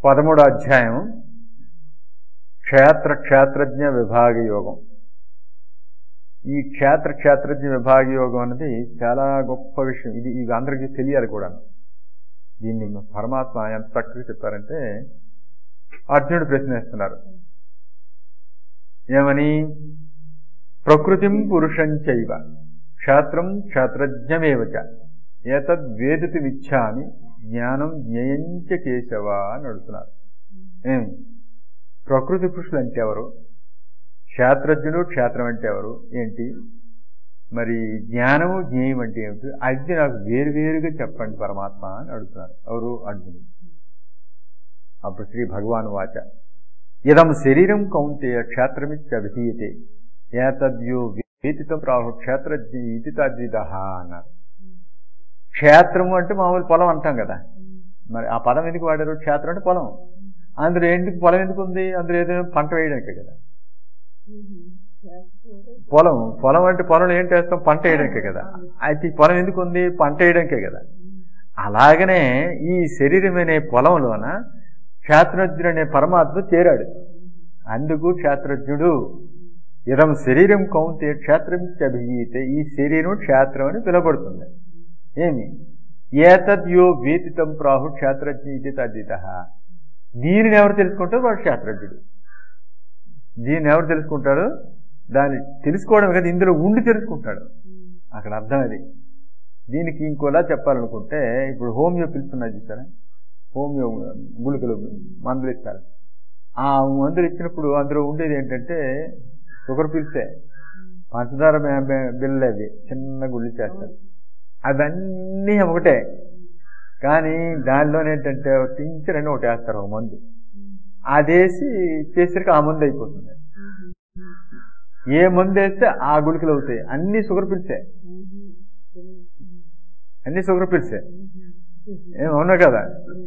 13వ అధ్యాయం క్షేత్రజ్ఞ విభాగ యోగం. ఈ క్షేత్రజ్ఞ విభాగ యోగం అనేది చాలా గొప్ప విషయం. ఇది అందరికీ తెలియాలి కూడా. దీన్ని పరమాత్మ ఎంత చక్కగా చెప్పారంటే, అర్జునుడు ప్రశ్న వేస్తున్నారు ఏమని, ప్రకృతిం పురుషం చైవ క్షేత్రం క్షేత్రజ్ఞమేవచ ఏతద్వేదితి విచ్ఛామి జ్ఞానం జ్ఞేయంచ కేశవ అని అడుగుతున్నారు. ఏమి ప్రకృతి పురుషులు అంటే ఎవరు, క్షేత్రజ్ఞుడు క్షేత్రం అంటే ఎవరు ఏంటి, మరి జ్ఞానము జ్ఞేయం అంటే ఏమిటి, అది నాకు వేరువేరుగా చెప్పండి పరమాత్మ అని అడుగుతున్నారు. ఎవరు? అర్జునుడు. అప్పుడు శ్రీ భగవాన్ వాచ ఇదం శరీరం కౌంతేయ క్షేత్రమిత్యభిధీయతే ఏతద్యో వేతితం ప్రాహు క్షేత్రజ్ఞ ఇది తద్విద అన్నారు. క్షేత్రము అంటే మామూలు పొలం అంటాం కదా, మరి ఆ పదం ఎందుకు వాడారు? క్షేత్రం అంటే పొలం. అందులో ఎందుకు పొలం ఎందుకు ఉంది? అందులో ఏదైనా పంట వేయడానికే కదా. పొలం అంటే పొలంలో ఏంటి వేస్తాం? పంట వేయడానికే కదా. అయితే ఈ పొలం ఎందుకు ఉంది? పంట వేయడానికే కదా. అలాగనే ఈ శరీరం అనే పొలంలోన క్షేత్రజ్ఞుడు అనే పరమాత్మ చేరాడు. అందుకు క్షేత్రజ్ఞుడు. ఇదం శరీరం కౌంతే క్షేత్రమిత్యభిధీయతే, ఈ శరీరం క్షేత్రం అని పిలువబడుతుంది. ఏమి ఏతద్యో వేతితం ప్రాహు క్షేత్రజ్ఞ ఇది తద్విత. దీనిని ఎవరు తెలుసుకుంటారు? వాడు క్షేత్రజ్ఞుడు. దీన్ని ఎవరు తెలుసుకుంటాడు? దాన్ని తెలుసుకోవడం కదా, ఇందులో ఉండి తెలుసుకుంటాడు. అక్కడ అర్థం అది. దీనికి ఇంకోలా చెప్పాలనుకుంటే, ఇప్పుడు హోమియో పిలుస్తున్నారు చూసారా, హోమియో గుళికలు మందులు ఇస్తారు. ఆ మందులు ఇచ్చినప్పుడు అందులో ఉండేది ఏంటంటే షుగర్ పిల్సే, పంచదార బిళ్ళలు, అవి చిన్న గుళ్ళు చేస్తారు. అవన్నీ ఒకటే, కానీ దానిలోనేంటంటే టించరని ఒకటి వేస్తారు, ఒక మందు. అదేసి చేసరికి ఆ మందు అయిపోతుంది. ఏ మందు వేస్తే ఆ గుళికలు అవుతాయి. అన్ని షుగర్ పిల్సే, అన్ని షుగర్ పిల్సే. ఏమవునా కదా?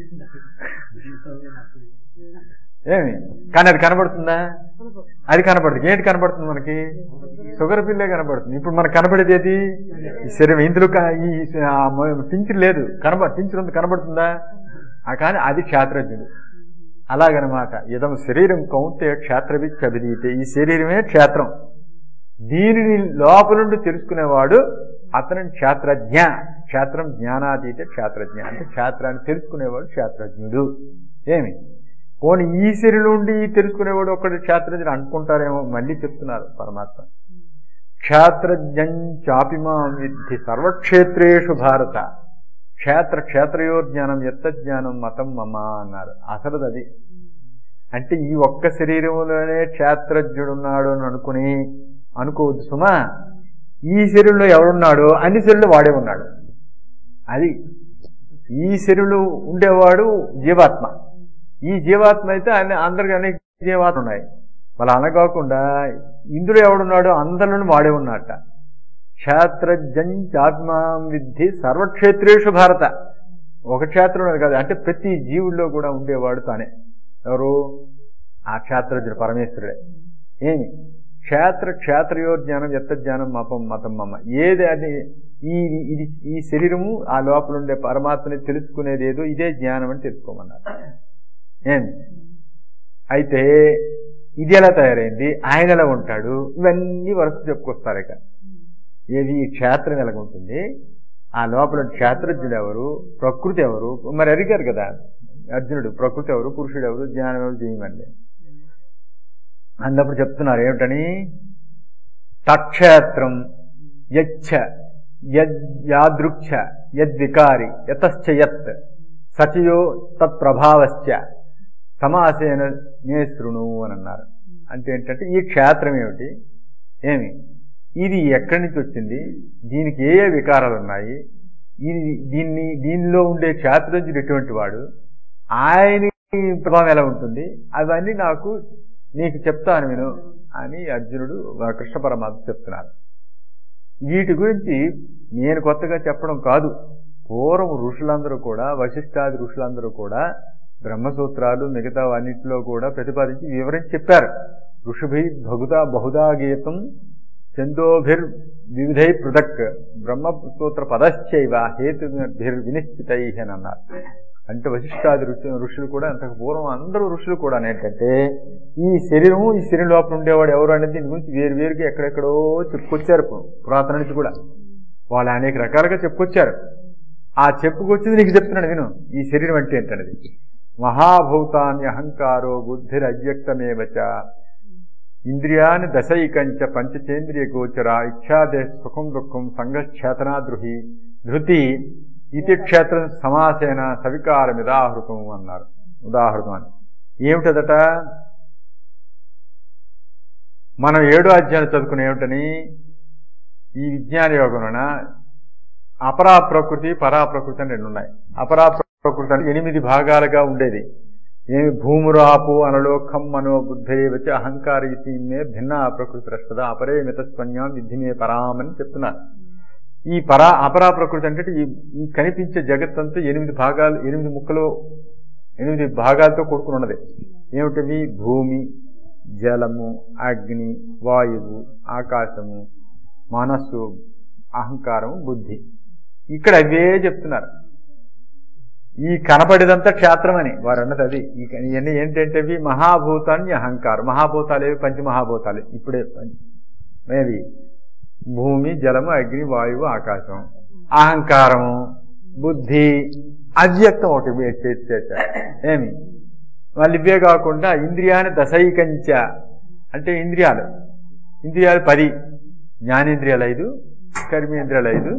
ఏమి కానీ అది కనబడుతుందా? అది కనబడుతుంది. ఏంటి కనబడుతుంది మనకి? షుగర్ పిల్లే కనబడుతుంది. ఇప్పుడు మనకు కనబడేది ఏది? ఈ శరీరం. ఇందులో ఈ టించర్ లేదు, టించర్ ఉంది, కనబడుతుందా? కానీ అది క్షేత్రజ్ఞుడు. అలాగనమాట. ఇదం శరీరం కౌంతే క్షేత్రవిత్యభిధీయతే, ఈ శరీరమే క్షేత్రం. దీనిని లోపల నుండి తెలుసుకునేవాడు అతను క్షేత్రజ్ఞ. క్షేత్రం జ్ఞానాతీత క్షేత్రజ్ఞ అంటే క్షేత్రాన్ని తెలుసుకునేవాడు క్షేత్రజ్ఞుడు. ఏమి పోనీ ఈ శరీరం నుండి తెలుసుకునేవాడు ఒక్కడు క్షేత్రజ్ఞుడు అనుకుంటారేమో. మళ్ళీ చెప్తున్నారు పరమాత్మ, క్షేత్రజ్ఞం చాపిమాం విద్ధి సర్వక్షేత్రేషు భారత క్షేత్రయో జ్ఞానం ఎత్తజ్ఞానం మతం మమ అన్నారు. అసలు అది అంటే ఈ ఒక్క శరీరంలోనే క్షేత్రజ్ఞుడున్నాడు అని అనుకోవద్దు సుమా. ఈ శరీరంలో ఎవడున్నాడో అన్ని శరీరంలో వాడే ఉన్నాడు. అది ఈ శరీరంలో ఉండేవాడు జీవాత్మ. ఈ జీవాత్మ అయితే అందరికీ అనేక జీవాత్మ ఉన్నాయి. వాళ్ళు అనగాకుండా ఇందులో ఎవడున్నాడో అందరిలోనూ వాడే ఉన్నట్ట. క్షేత్రజ్ఞాత్మాం విద్ధి సర్వక్షేత్రేషు భారత. ఒక క్షేత్రంలో కాదు, అంటే ప్రతి జీవుల్లో కూడా ఉండేవాడు తానే. ఎవరు? ఆ క్షేత్రజ్ఞుడు పరమేశ్వరుడే. ఏమి క్షేత్రయో జ్ఞానం ఎత్తజ్ఞానం మతం మమ. ఏది అది ఈ శరీరము ఆ లోపల ఉండే పరమాత్మని తెలుసుకునేది ఏదో ఇదే జ్ఞానం అని తెలుసుకోమన్నారు. ఏమి అయితే ఇది ఎలా తయారైంది, ఆయన ఎలా ఉంటాడు, ఇవన్నీ వరుస చెప్పుకొస్తారు. ఇక ఏది ఈ క్షేత్రం ఎలాగుంటుంది, ఆ లోపల క్షేత్రజ్ఞుడు ఎవరు, ప్రకృతి ఎవరు, మరి అడిగారు కదా అర్జునుడు. ప్రకృతి ఎవరు, పురుషుడు ఎవరు, జ్ఞానం ఎవరు, చేయమండి. అన్నప్పుడు చెప్తున్నారు ఏమిటని, తక్షేత్రం యచ్చ యాదృక్ష యద్వికారి యతశ్చ యత్ సచయో తత్ప్రభావశ్చ సమాసేన నే శృణు అని అన్నారు. అంటే ఏంటంటే ఈ క్షేత్రం ఏమిటి, ఏమి ఇది ఎక్కడి నుంచి వచ్చింది, దీనికి ఏ ఏ వికారాలు ఉన్నాయి, దీనిలో ఉండే క్షేత్రజ్ఞుడు ఎటువంటి వాడు, ఆయన ప్రభావం ఎలా ఉంటుంది, అవన్నీ నీకు చెప్తాను విను అని అర్జునుడు కృష్ణ పరమాత్మ చెప్తున్నారు. వీటి గురించి నేను కొత్తగా చెప్పడం కాదు. పూర్వం ఋషులందరూ కూడా, వశిష్ఠాది ఋషులందరూ కూడా బ్రహ్మసూత్రాలు మిగతా అన్నింటిలో కూడా ప్రతిపాదించి వివరించి చెప్పారు. ఋషుభై బహుదా గీతం చందోభిర్ వివిధై పృథక్ బ్రహ్మసూత్ర పదశ్చైవ హేతుభిర్ వినిశ్చితై అని అన్నారు. అంటే వశిష్ఠాది ఋషులు కూడా అంతకు పూర్వం అందరూ ఋషులు కూడా ఏంటంటే ఈ శరీరం లోపల ఉండేవాడు ఎవరు అనేది దీని గురించి వేరుగా ఎక్కడెక్కడో చెప్పుకొచ్చారు. పురాతన నుంచి కూడా వాళ్ళు అనేక రకాలుగా చెప్పుకొచ్చారు. ఆ చెప్పుకొచ్చింది నీకు చెప్తున్నాడు విను. ఈ శరీరం అంటే ఏంటనేది. మహాభూతాన్ని అహంకారో బుద్ధిర్ అవ్యక్తమేవచ ఇంద్రియాన్ని దశైకంచ పంచచేంద్రియ గోచర ఇచ్ఛాదేశ సుఖం దుఃఖం సంఘక్షేతనా ధృతి ఇతి క్షేత్రం సమాసేన సవికారమిదాహృతం అన్నారు. ఉదాహృతం అని ఏమిటదట? మనం 7వ అధ్యాయం చదువుకుని ఏమిటని, ఈ విజ్ఞాన యోగంలోన అపరా ప్రకృతి పరాప్రకృతి అని 2 ఉన్నాయి. అపరా ప్రకృతి అంటే 8 భాగాలుగా ఉండేది. ఏమి భూమురాపు అనలోకం మనో బుద్ధేవచ అహంకార మే భిన్న ప్రకృతి రష్టద అపరే మితస్పన్యాం విద్ధిమే పరామని చెప్తున్నారు. ఈ అపరా ప్రకృతి అంటే ఈ కనిపించే జగత్తంతా 8 భాగాలు, 8 ముక్కలు, 8 భాగాలతో కూడుకుని ఉన్నది. ఏమిటవి? భూమి, జలము, అగ్ని, వాయువు, ఆకాశము, మనస్సు, అహంకారము, బుద్ధి. ఇక్కడ అవే చెప్తున్నారు. ఈ కనపడేదంతా క్షేత్రం అని వారు అన్నది అది. ఇవన్నీ ఏంటంటే మహాభూతాన్ని అహంకారం. మహాభూతాలు ఏవి? పంచమహాభూతాలు. ఇప్పుడే ఏవి? భూమి, జలము, అగ్ని, వాయువు, ఆకాశం. అహంకారము, బుద్ధి, అవ్యక్తం ఒకటి చేశారు. ఏమి? వాళ్ళు ఇవే కాకుండా ఇంద్రియాన్ని దశైకంచ అంటే ఇంద్రియాలు 10. జ్ఞానేంద్రియాలు 5, కర్మేంద్రియాలు 5,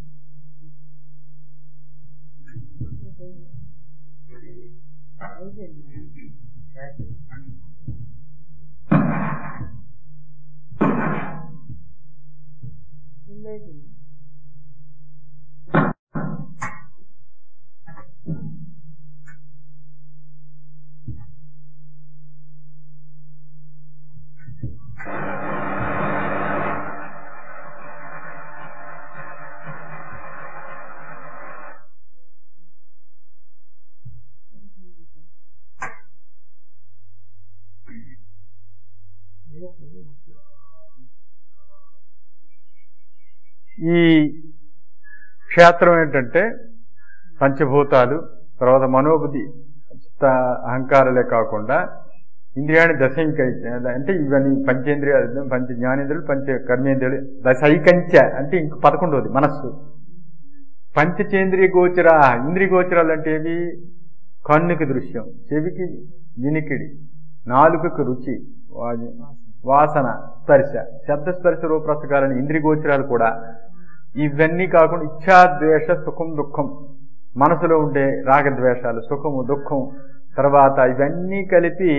ఈ క్షేత్రం ఏంటంటే పంచభూతాలు, తర్వాత మనోబుద్ధి అహంకారాలే కాకుండా ఇంద్రియాన్ని దశైకంచ అంటే ఇవన్నీ పంచేంద్రియాలు, పంచ జ్ఞానేంద్రియాలు, పంచ కర్మేంద్రియాలు. దశైకంచ అంటే ఇంక 11వది మనస్సు. పంచచేంద్రియ గోచర. ఇంద్రియ గోచరాలు అంటే ఏవి? కన్నుకి దృశ్యం, చెవికి వినికిడి, నాలుకకు రుచి, వాసన, స్పర్శ, శబ్దస్పర్శ రూపరసకాలని ఇంద్రియ గోచరాలు కూడా. ఇవన్నీ కాకుండా ఇచ్ఛాద్వేష సుఖం దుఃఖం, మనసులో ఉండే రాగద్వేషాలు, సుఖము దుఃఖం, తర్వాత ఇవన్నీ కలిపి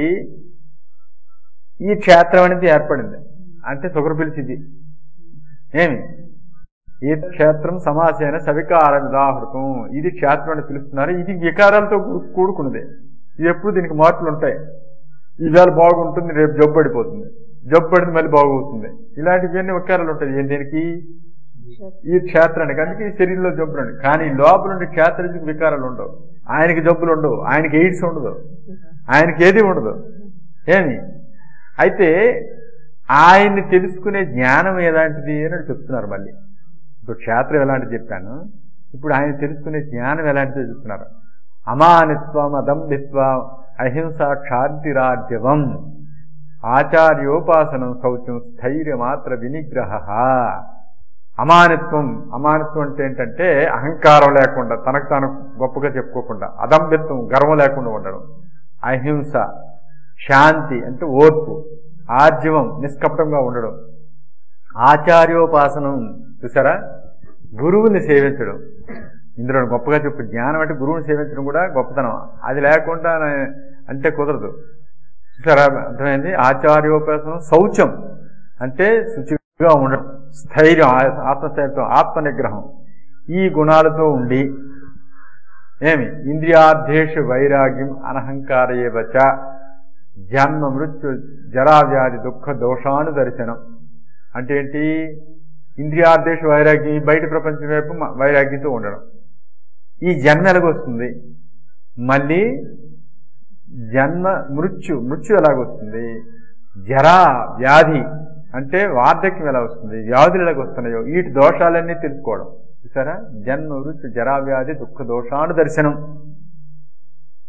ఈ క్షేత్రం అనేది ఏర్పడింది. అంటే సుఖరు పిలిచింది ఏమి? ఈ క్షేత్రం సమాసేన సవికారం ఉదాహృతం. ఇది క్షేత్రం అని పిలుస్తున్నారు. ఇది వికారాలతో కూడుకున్నది. ఇది ఎప్పుడు దీనికి మార్పులు ఉంటాయి. ఇవాళ బాగుంటుంది, రేపు జబ్బు పడిపోతుంది, జబ్బు పడింది మళ్ళీ బాగుతుంది. ఇలాంటివన్నీ వికారాలు ఉంటాయి దీనికి, ఈ క్షేత్రానికి. అందుకే ఈ శరీరంలో జబ్బులు ఉండవు. కానీ లోపల ఉండే క్షేత్రానికి వికారాలు ఉండవు. ఆయనకి జబ్బులు ఉండవు, ఆయనకి ఎయిడ్స్ ఉండదు, ఆయనకి ఏది ఉండదు. ఏమి? అయితే ఆయన్ని తెలుసుకునే జ్ఞానం ఎలాంటిది అని చెప్తున్నారు. మళ్ళీ ఇప్పుడు క్షేత్రం ఎలాంటిది చెప్పాను, ఇప్పుడు ఆయన తెలుసుకునే జ్ఞానం ఎలాంటిదో చెప్తున్నారు. అమానిత్వం, అదంభిత్వం, అహింస, క్షాంతిరాజ్యవం, ఆచార్యోపాసనం, శౌచం, స్థైర్యమాత్ర వినిగ్రహ. అమానిత్వం. అమానిత్వం అంటే ఏంటంటే అహంకారం లేకుండా, తనకు తాను గొప్పగా చెప్పుకోకుండా, అదంభిత్వం గర్వం లేకుండా ఉండడం, అహింస, శాంతి అంటే ఓర్పు, ఆర్జవం నిష్కపటంగా ఉండడం, ఆచార్యోపాసనం చూసారా, గురువుని సేవించడం. ఇందులో గొప్పగా చెప్పు, జ్ఞానం అంటే గురువుని సేవించడం కూడా గొప్పతనం. అది లేకుండా అంటే కుదరదు. చూసారా, అర్థమైంది? ఆచార్యోపాసనం. శౌచం అంటే శుచిగా ఉండడం, స్థైర్యం, ఆత్మస్థైర్యం, ఆత్మనిగ్రహం, ఈ గుణాలతో ఉండి ఏమి? ఇంద్రియార్థేషు వైరాగ్యం అనహంకారేవచ జన్మ మృత్యు జరావ్యాధి దుఃఖ దోషాను దర్శనం. అంటే ఏంటి? ఇంద్రియార్థేషు వైరాగ్యం, ఈ బయట ప్రపంచం వైపు వైరాగ్యంతో ఉండడం. ఈ జన్మ ఎలాగొస్తుంది? మళ్ళీ జన్మ మృత్యు ఎలాగొస్తుంది? జరా వ్యాధి అంటే వార్ధక్యం ఎలా వస్తుంది, వ్యాధులు ఎలాగొస్తున్నాయో, వీటి దోషాలన్నీ తెలుసుకోవడం. చూసారా, జన్మ మృత్యు జరా వ్యాధి దుఃఖ దోషాను దర్శనం.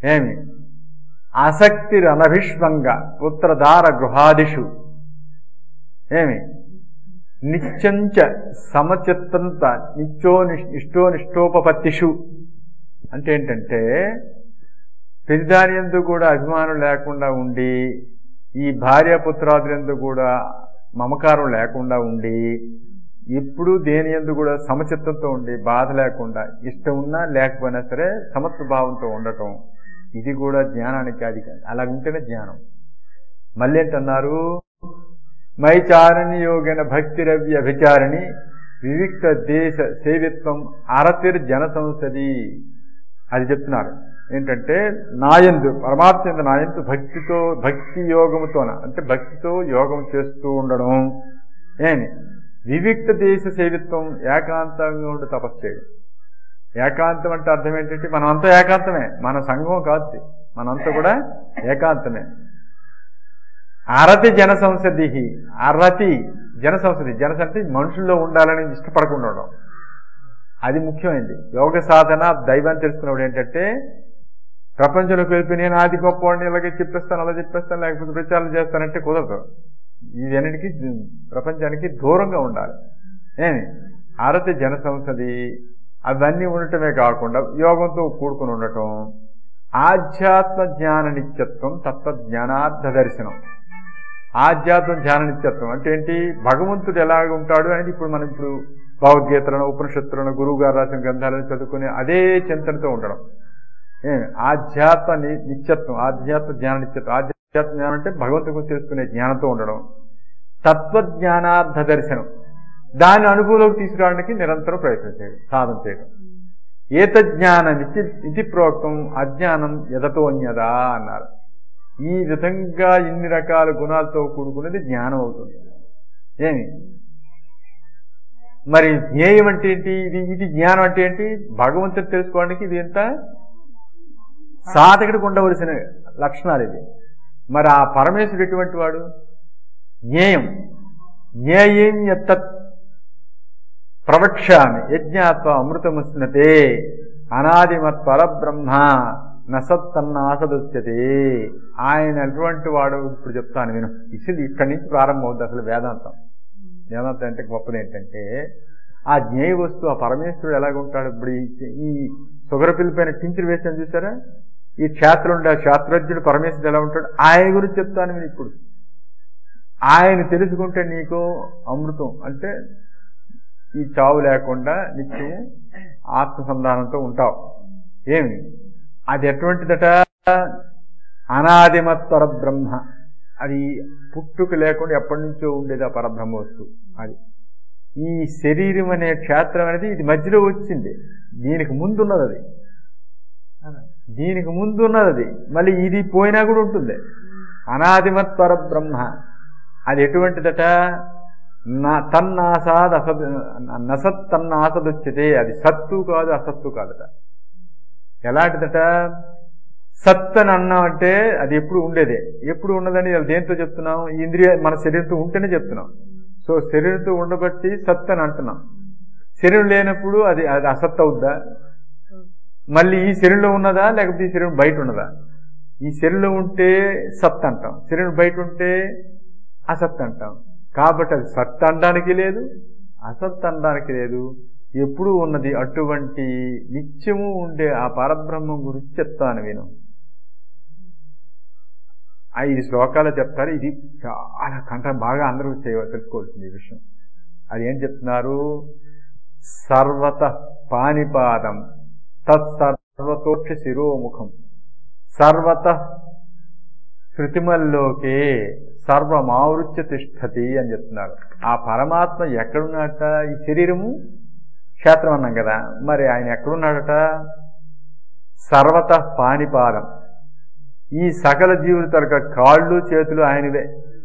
ఏమి ఆసక్తిరనభిష్వంగ పుత్రదార గృహాదిషు ఏమి నిత్యంచ సమచిత్తంత ఇష్టోనిష్టోపపత్తిషు అంటే ఏంటంటే ప్రతిదానియందు కూడా అభిమానం లేకుండా ఉండి, ఈ భార్యాపుత్రాదులందు కూడా మమకారం లేకుండా ఉండి, ఎప్పుడు దేని యందు కూడా సమచిత్తంతో ఉండి, బాధ లేకుండా, ఇష్టం ఉన్నా లేకపోయినా సరే సమత్వభావంతో ఉండటం, ఇది కూడా జ్ఞానానికి అది అలా ఉంటేనే జ్ఞానం. మళ్ళీ ఏంటన్నారు, మైచారణి యోగన భక్తిరవ్య అభిచారిణి వివిక్త దేశ సేవిత్వం అరతిర్ జన సంసది అది చెప్తున్నారు. ఏంటంటే నాయందు పరమాత్మ నాయందు భక్తితో భక్తి యోగముతోన అంటే భక్తితో యోగం చేస్తూ ఉండడం. ఏమి వివిక్త దేశ సేవిత్వం ఏకాంతంగా ఉండి తపస్సు చేయడం. ఏకాంతం అంటే అర్థం ఏంటంటే మనమంతా ఏకాంతమే, మన సంఘం కాదు, మనంతా కూడా ఏకాంతమే. అరతి జన సంసది, అరతి జన సంసది, జనసంటే మనుషుల్లో ఉండాలని ఇష్టపడకుండా ఉండడం, అది ముఖ్యమైనది. యోగ సాధన దైవాన్ని తెలుసుకున్నప్పుడు ఏంటంటే ప్రపంచంలోకి వెళ్ళి నేను ఆది గొప్పవాడిని ఇలాగే చెప్పేస్తాను అలా చెప్పేస్తాను లేకపోతే ప్రచారం చేస్తానంటే కుదరదు. ఇవన్నిటికీ ప్రపంచానికి దూరంగా ఉండాలి. ఏమి అరతి జన సంసది అవన్నీ ఉండటమే కాకుండా యోగంతో కూడుకుని ఉండటం. ఆధ్యాత్మ జ్ఞాన నిత్యత్వం తత్వజ్ఞానార్థ దర్శనం. ఆధ్యాత్మ జ్ఞాన నిత్యత్వం అంటే ఏంటి, భగవంతుడు ఎలాగ ఉంటాడు అనేది ఇప్పుడు మనం భగవద్గీతలను ఉపనిషత్తులను గురువు గారు రాసిన గ్రంథాలను చదువుకుని అదే చింతనతో ఉండడం. ఆధ్యాత్మ నిత్యత్వం, ఆధ్యాత్మ జ్ఞాన నిత్యత్వం. ఆధ్యాత్మ జ్ఞానం అంటే భగవంతుడు తెలుసుకునే జ్ఞానంతో ఉండడం. తత్వజ్ఞానార్థ దర్శనం, దాని అనుభవంలోకి తీసుకురావడానికి నిరంతరం ప్రయత్నం చేయడం, సాధన చేయడం. ఏతజ్ఞానం ఇది ప్రోక్తం అజ్ఞానం యదతోన్యదా అన్నారు. ఈ విధంగా ఇన్ని రకాల గుణాలతో కూడుకున్నది జ్ఞానం అవుతుంది. ఏమి మరి జ్ఞేయం అంటే ఏంటి, ఇది జ్ఞానం అంటే ఏంటి, భగవంతుడు తెలుసుకోవడానికి ఇది ఎంత సాధకుడికి ఉండవలసిన లక్షణాలు ఇది. మరి ఆ పరమేశ్వరుడు ఎటువంటి వాడు, జ్ఞేయం. జ్ఞేయం యత్తత్ ప్రవక్ష్యామి యజ్ఞాత్వ అమృతముస్నతే అనాదిమత్ పరబ్రహ్మ నసత్తన్నాసదుచ్యతే. ఆయన అటువంటి వాడు. ఇప్పుడు చెప్తాను నేను, ఇక్కడి నుంచి ప్రారంభం అవుతుంది అసలు వేదాంతం. వేదాంతం అంటే గొప్పది ఏంటంటే ఆ జ్ఞేయ వస్తువు, ఆ పరమేశ్వరుడు ఎలాగుంటాడు. ఇప్పుడు ఈ షుగర్ పిల్ పైన టించర్ వేసాను చూసారా, ఈ శాస్త్రజ్ఞుడు పరమేశ్వరుడు ఎలా ఉంటాడు ఆయన గురించి చెప్తాను నేను ఇప్పుడు. ఆయన తెలుసుకుంటే నీకు అమృతం అంటే ఈ చావు లేకుండా నిత్యం ఆత్మసంధానంతో ఉంటావు. ఏమి అది ఎటువంటిదట, అనాదిమత్ పరబ్రహ్మ. అది పుట్టుక లేకుండా ఎప్పటి నుంచో ఉండేది ఆ పరబ్రహ్మ వస్తువు. అది ఈ శరీరం అనే క్షేత్రం అనేది ఇది మధ్యలో వచ్చింది, దీనికి ముందున్నది అది, దీనికి ముందున్నది అది, మళ్ళీ ఇది పోయినా కూడా ఉంటుంది. అనాదిమత్ పరబ్రహ్మ అది ఎటువంటిదట, తన్నాసాద్ అసద్ నసత్ తన్నాసదుచ్యతే. అది సత్తు కాదు అసత్తు కాదట. ఎలాంటిదట, సత్ అని అన్నాం అంటే అది ఎప్పుడు ఉండేదే. ఎప్పుడు ఉన్నదని దేంతో చెప్తున్నాం, ఇంద్రియ మన శరీరంతో ఉంటేనే చెప్తున్నాం. సో శరీరంతో ఉండబట్టి సత్ అని అంటున్నాం. శరీరం లేనప్పుడు అది అసత్ అవుద్దా, మళ్ళీ ఈ శరీరంలో ఉన్నదా లేకపోతే ఈ శరీరం బయట ఉన్నదా. ఈ శరీరంలో ఉంటే సత్ అంటాం, శరీరం బయట ఉంటే అసత్ అంటాం. కాబట్టి అది సత్ అనడానికి లేదు, అసత్ అనడానికి లేదు, ఎప్పుడూ ఉన్నది. అటువంటి నిత్యము ఉండే ఆ పరబ్రహ్మం గురించి చెప్తాను నేను. 5 శ్లోకాలు చెప్తారు. ఇది చాలా బాగా అందరూ తెలుసుకోవాల్సింది ఈ విషయం. అది ఏం చెప్తున్నారు, సర్వత పానిపాదం తత్సర్వతోక్ష శిరోముఖం సర్వత శృతిమల్లోకే సర్వమావృత్య తిష్టతి అని చెప్తున్నారు. ఆ పరమాత్మ ఎక్కడున్నాడట, ఈ శరీరము క్షేత్రం అన్నాం కదా, మరి ఆయన ఎక్కడున్నాడట, సర్వత పానిపాదం. ఈ సకల జీవుల తరక కాళ్ళు చేతులు ఆయనవే.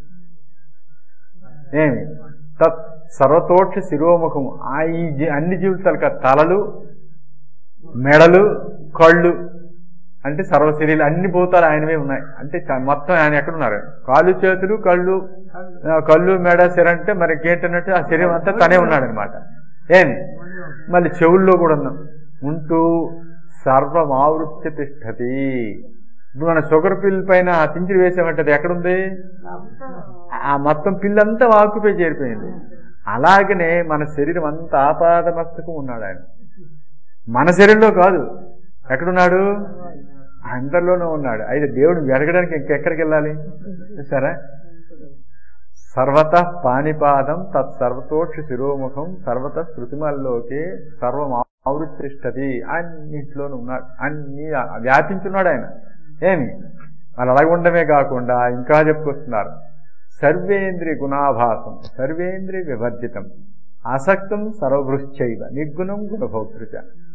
ఏమి తత్ సర్వతోక్ష శిరోముఖము, ఈ అన్ని జీవుల తరక తలలు మెడలు కళ్ళు అంటే సర్వ శరీరాలు అన్ని భూతాలు ఆయనవే ఉన్నాయి. అంటే మొత్తం ఆయన ఎక్కడున్నారు, కాళ్ళు చేతులు కళ్ళు మెడ శరీరం అంటే మరి ఏంటన్నట్టు ఆ శరీరం అంతా తనే ఉన్నాడు అనమాట. ఏమి మళ్ళీ చెవుల్లో కూడా ఉంటూ సర్వమావృత్య తిష్టతి. ఇప్పుడు మన షుగర్ పిల్ పైన ఆ పింఛరు వేసామంటే అది ఎక్కడుంది? ఆ మొత్తం పిల్లంతా ఆక్యుపై చేరిపోయింది. అలాగనే మన శరీరం అంతా ఆపాదమస్తకం ఉన్నాడు ఆయన. మన శరీరంలో కాదు, ఎక్కడున్నాడు? అందరిలోనూ ఉన్నాడు. అయితే దేవుడు వెలగడానికి ఇంకెక్కడికి వెళ్ళాలి సరే? సర్వత పాణిపాదం తత్సర్వతోక్ష శిరోముఖం సర్వత శృతిమల్లోకి సర్వం ఆవృత్తిష్టది. అన్నింటిలోనూ ఉన్నాడు, అన్ని వ్యాపించున్నాడు ఆయన. ఏమి వాళ్ళు అలాగ ఉండమే కాకుండా ఇంకా చెప్పుకొస్తున్నారు. సర్వేంద్రియ గుణాభాసం సర్వేంద్రియ వివర్జితం అసక్తం సర్వభృశ్చైవ నిర్గుణం గుణభోక్తృచ.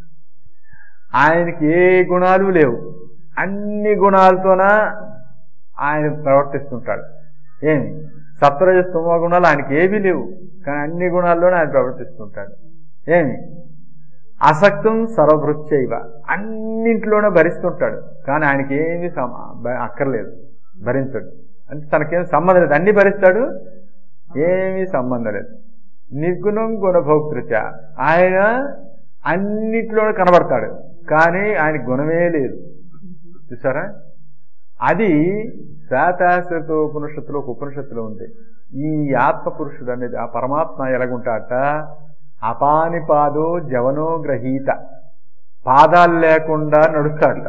ఆయనకి ఏ గుణాలు లేవు, అన్ని గుణాలతోన ఆయన ప్రవర్తిస్తుంటాడు. ఏమి సత్వరజస్తమో గుణాలు ఆయనకి ఏమీ లేవు, కానీ అన్ని గుణాల్లోనే ఆయన ప్రవర్తిస్తుంటాడు. ఏమి అసక్తం సర్వభృశ్చైవ అన్నింటిలోనే భరిస్తుంటాడు, కానీ ఆయనకి ఏమీ అక్కర్లేదు, భరించడు. అంటే తనకేం సంబంధం లేదు, అన్ని భరిస్తాడు, ఏమీ సంబంధం లేదు. నిర్గుణం గుణభోక్తృచ ఆయన అన్నింటిలోనే కనబడతాడు, కానీ ఆయన గుణమే లేదు. చూసారా? అది శ్వేతాశ్వతోపనిషత్తులో ఒక ఉపనిషత్తులో ఉంది. ఈ ఆత్మపురుషుడు అనేది ఆ పరమాత్మ ఎలాగుంటాట, అపానిపాదో జవనో గ్రహీత, పాదాలు లేకుండా నడుస్తాడట,